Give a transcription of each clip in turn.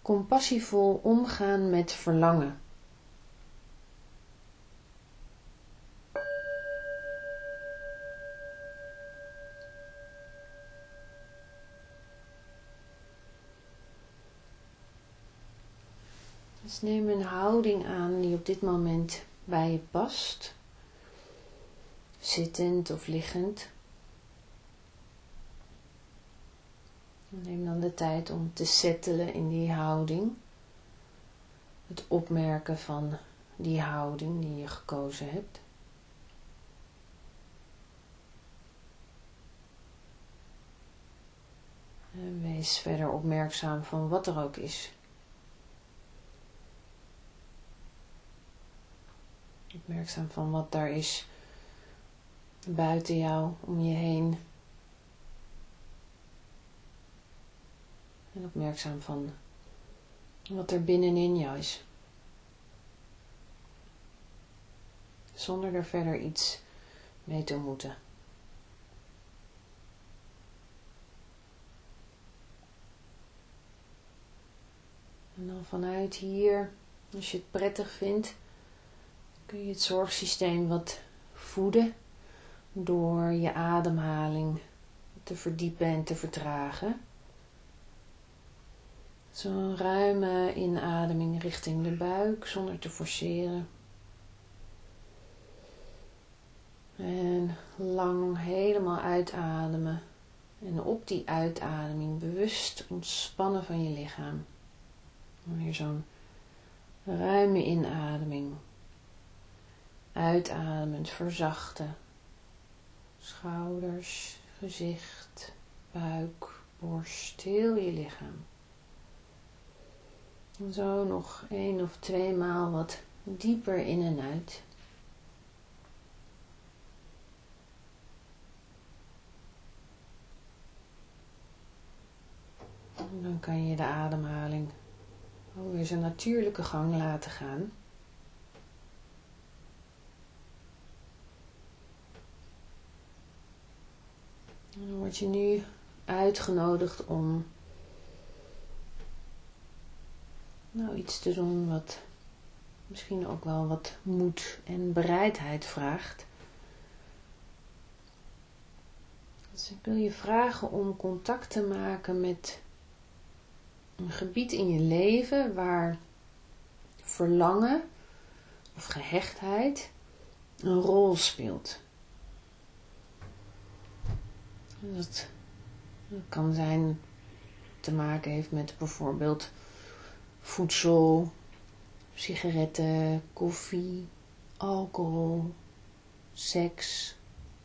compassievol omgaan met verlangen. Dus neem een houding aan die op dit moment bij je past. Zittend of liggend. Neem dan de tijd om te settelen in die houding. Het opmerken van die houding die je gekozen hebt. En wees verder opmerkzaam van wat er ook is. Opmerkzaam van wat daar is buiten jou, om je heen. En opmerkzaam van wat er binnenin jou is. Zonder er verder iets mee te moeten. En dan vanuit hier, als je het prettig vindt, kun je het zorgsysteem wat voeden door je ademhaling te verdiepen en te vertragen. Zo'n ruime inademing richting de buik zonder te forceren. En lang helemaal uitademen. En op die uitademing bewust ontspannen van je lichaam. Weer zo'n ruime inademing. Uitademend verzachten. Schouders, gezicht, buik, borst, heel je lichaam. En zo nog 1 of 2 maal wat dieper in en uit. En dan kan je de ademhaling weer zijn natuurlijke gang laten gaan. En dan word je nu uitgenodigd om iets te doen wat misschien ook wel wat moed en bereidheid vraagt. Dus ik wil je vragen om contact te maken met een gebied in je leven waar verlangen of gehechtheid een rol speelt. Dat kan zijn te maken heeft met bijvoorbeeld voedsel, sigaretten, koffie, alcohol, seks.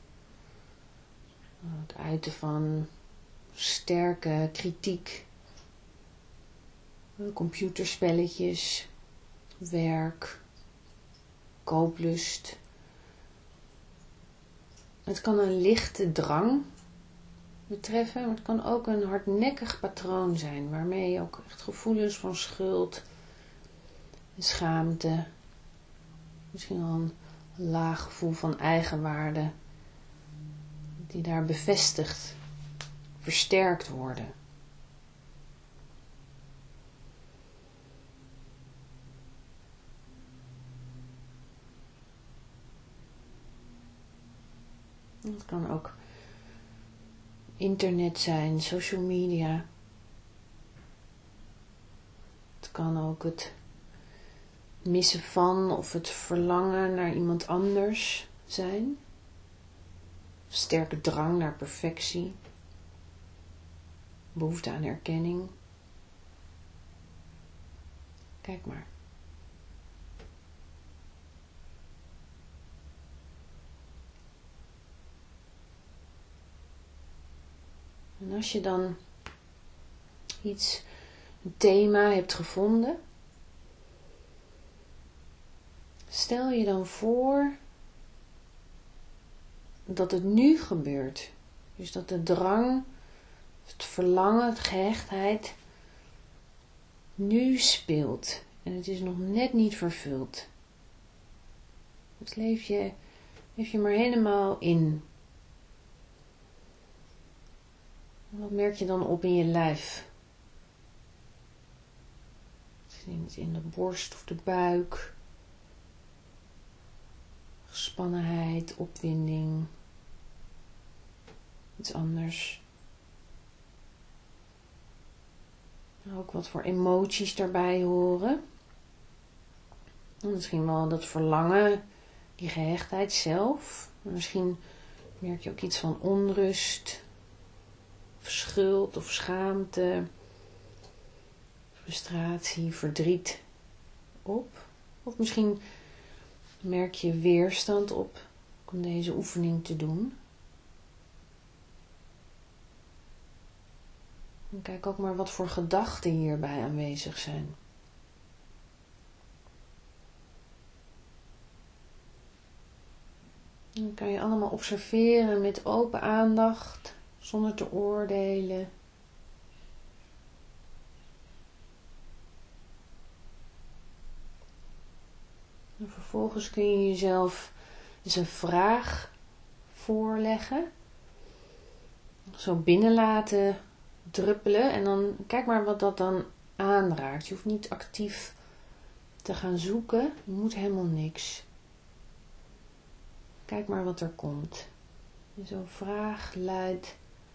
Het uiten van sterke kritiek, computerspelletjes, werk, kooplust. Het kan een lichte drang betreffen, maar het kan ook een hardnekkig patroon zijn, waarmee je ook echt gevoelens van schuld, schaamte, misschien wel een laag gevoel van eigenwaarde, die daar bevestigd, versterkt worden. Het kan ook internet zijn, social media. Het kan ook het missen van of het verlangen naar iemand anders zijn. Sterke drang naar perfectie. Behoefte aan erkenning. Kijk maar. En als je dan een thema hebt gevonden, stel je dan voor dat het nu gebeurt. Dus dat de drang, het verlangen, het gehechtheid nu speelt. En het is nog net niet vervuld. Dus leef je maar helemaal in. Wat merk je dan op in je lijf? Misschien iets in de borst of de buik. Gespannenheid, opwinding. Iets anders. Ook wat voor emoties daarbij horen. Misschien wel dat verlangen, die gehechtheid zelf. Misschien merk je ook iets van onrust, of schuld of schaamte, frustratie, verdriet op. Of misschien merk je weerstand op om deze oefening te doen. En kijk ook maar wat voor gedachten hierbij aanwezig zijn. Dan kan je allemaal observeren met open aandacht, zonder te oordelen. En vervolgens kun je jezelf dus een vraag voorleggen. Zo binnen laten druppelen. En dan kijk maar wat dat dan aanraakt. Je hoeft niet actief te gaan zoeken. Je moet helemaal niks. Kijk maar wat er komt. En zo'n vraag luidt: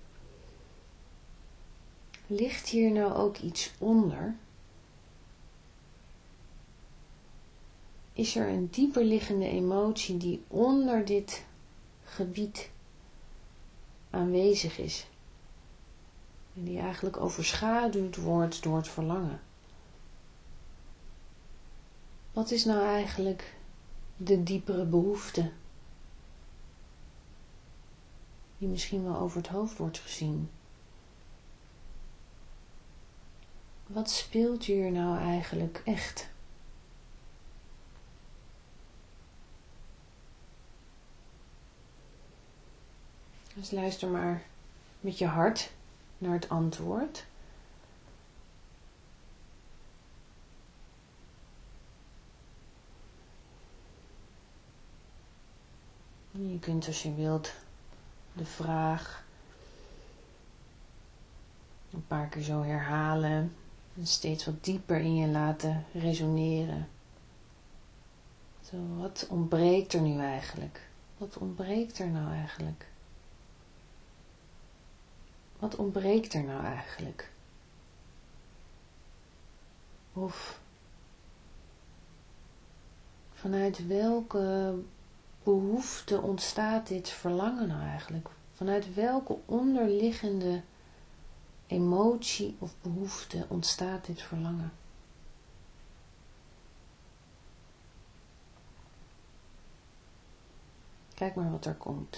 ligt hier nou ook iets onder? Is er een dieper liggende emotie die onder dit gebied aanwezig is? En die eigenlijk overschaduwd wordt door het verlangen. Wat is nou eigenlijk de diepere behoefte? Die misschien wel over het hoofd wordt gezien. Wat speelt hier nou eigenlijk echt? Dus luister maar met je hart naar het antwoord. Je kunt als je wilt de vraag een paar keer zo herhalen en steeds wat dieper in je laten resoneren. Zo, wat ontbreekt er nu eigenlijk? Wat ontbreekt er nou eigenlijk? Wat ontbreekt er nou eigenlijk? Of vanuit welke behoefte ontstaat dit verlangen nou eigenlijk? Vanuit welke onderliggende emotie of behoefte ontstaat dit verlangen? Kijk maar wat er komt.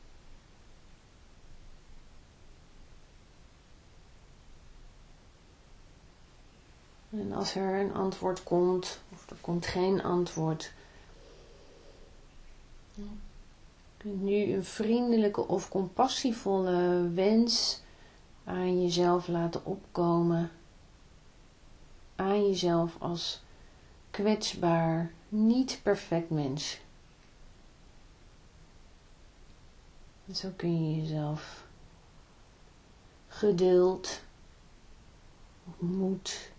En als er een antwoord komt, of er komt geen antwoord, je kunt nu een vriendelijke of compassievolle wens aan jezelf laten opkomen. Aan jezelf als kwetsbaar, niet perfect mens. En zo kun je jezelf geduld, moed,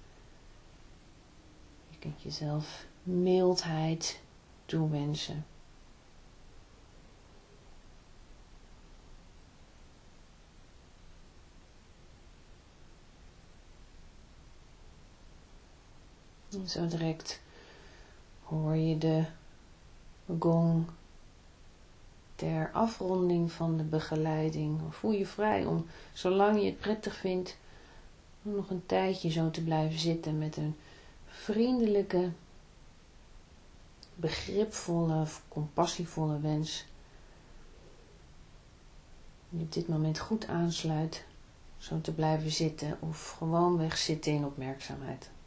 je kunt jezelf mildheid toewensen. En zo direct hoor je de gong ter afronding van de begeleiding. Voel je vrij om, zolang je het prettig vindt, nog een tijdje zo te blijven zitten met een vriendelijke, begripvolle, compassievolle wens. Die op dit moment goed aansluit, zo te blijven zitten of gewoonweg zitten in opmerkzaamheid.